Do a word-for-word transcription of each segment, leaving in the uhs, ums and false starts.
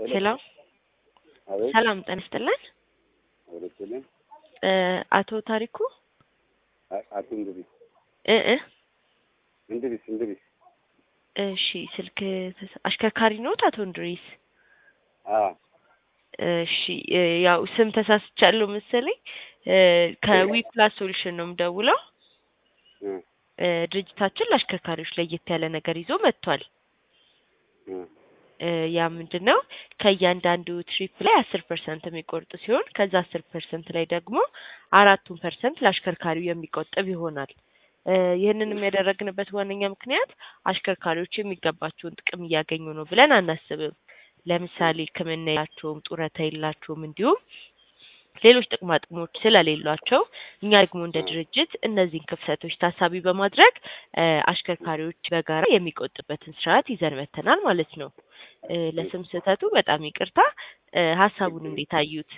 ሄሎ አቤት ሰላም ጤና ይስጥልን። ወለሰለም እ አቶ ታሪኩ አቶ እንግዲህ እ እ እንግዲህ እንግዲህ እሺ ስልክ አሽከርካሪ ነው አቶ እንድሪስ? አ እሺ ያው ስም ተሳስቻለሁ መሰለኝ። ከዊ ፕላስ ሶሉሽን ነው የምደውለው። እ ድርጅታችን ለአሽከርካሪዎች ለየት ያለ ነገር ይዞ መጥቷል። ያ ምንድነው ከእያንዳንዱ ትሪፕ ላይ አስር ፐርሰንት የሚቆርጥ ሲሆን ከዛ አስር ፐርሰንት ላይ ደግሞ አራቱን ፐርሰንት ለአሽከርካሪው የሚቆጥብ ይሆናል። ይህንንም ያደረግንበት ዋነኛ ምክንያት አሽከርካሪዎች የሚገባቸውን ጥቅም እያገኙ ነው ብለን አናስብም። ለምሳሌ ሕክምና የላቸውም፣ ጡረታ የላቸውም፣ እንዲሁም ሌሎች ጥቅማ ጥቅሞች ስለሌሏቸው እኛ ደግሞ እንደ ድርጅት እነዚህን ክፍተቶች ታሳቢ በማድረግ አሽከርካሪዎች በጋራ የሚቆጥበትን ስርዓት ይዘን መተናል ማለት ነው። ለስም ስህተቱ በጣም ይቅርታ። ሀሳቡን እንዴት አዩት?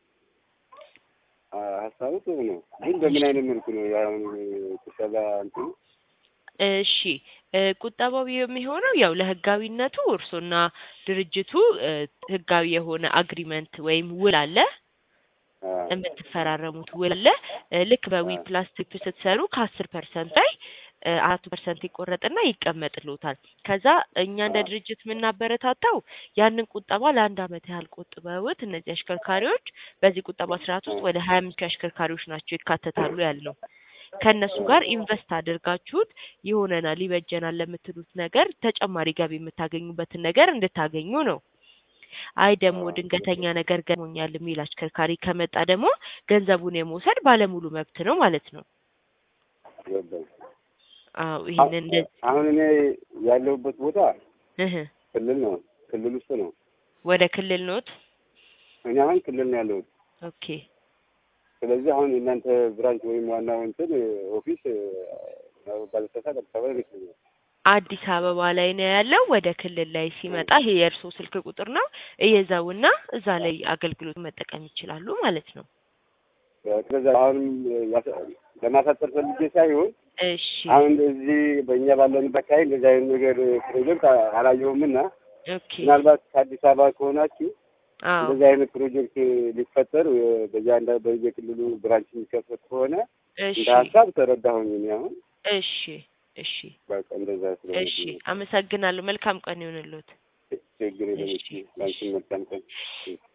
ሀሳቡ ጥሩ ነው፣ ግን በምን አይነት መልኩ ነው ያው ተሰላ እንትን? እሺ ቁጠባው የሚሆነው ያው ለህጋዊነቱ እርሶና ድርጅቱ ህጋዊ የሆነ አግሪመንት ወይም ውል አለ የምትፈራረሙት ውል አለ። ልክ በዊ ፕላስቲክ ስትሰሩ ከአስር ፐርሰንት ላይ አራት ፐርሰንት ይቆረጥና ይቀመጥልዎታል። ከዛ እኛ እንደ ድርጅት የምናበረታታው ያንን ቁጠባ ለአንድ አመት ያህል ቆጥበውት እነዚህ አሽከርካሪዎች በዚህ ቁጠባ ስርዓት ውስጥ ወደ ሀያ አምስት አሽከርካሪዎች ናቸው ይካተታሉ ያልነው። ከነሱ ጋር ኢንቨስት አድርጋችሁት ይሆነናል ይበጀናል ለምትሉት ነገር ተጨማሪ ገቢ የምታገኙበትን ነገር እንድታገኙ ነው። አይ ደግሞ ድንገተኛ ነገር ገጥሞኛል የሚል አሽከርካሪ ከመጣ ደግሞ ገንዘቡን የመውሰድ ባለሙሉ መብት ነው ማለት ነው። አዎ ይሄንን አሁን እኔ ያለሁበት ቦታ እህ ክልል ነው፣ ክልል ውስጥ ነው። ወደ ክልል ነዎት? እኔ አሁን ክልል ነው ያለሁት። ኦኬ። ስለዚህ አሁን እናንተ ብራንች ወይም ዋናው እንትን ኦፊስ ባለሰታ ተቀበለ ነው አዲስ አበባ ላይ ነው ያለው። ወደ ክልል ላይ ሲመጣ ይሄ የእርሶ ስልክ ቁጥር ነው እየዛውና እዛ ላይ አገልግሎት መጠቀም ይችላሉ ማለት ነው። ስለዚህ አሁን ለማሳጠር ፈልጌ ሳይሆን እሺ አሁን እዚህ በእኛ ባለንበት አካባቢ እንደዚህ አይነት ነገር ፕሮጀክት አላየሁምና ኦኬ ምናልባት ከአዲስ አበባ ከሆናችሁ አዎ እንደዚህ አይነት ፕሮጀክት ሊፈጠር በዚያ እንደ በየክልሉ ብራንች የሚከፈት ከሆነ እንደ ሀሳብ ተረዳሁኝ እኔ አሁን። እሺ እሺ በቃ እንደዛ ስለሆነ እሺ አመሰግናለሁ። መልካም ቀን ይሁንልዎት። ችግር የለም። ላንቺ መልካም ቀን።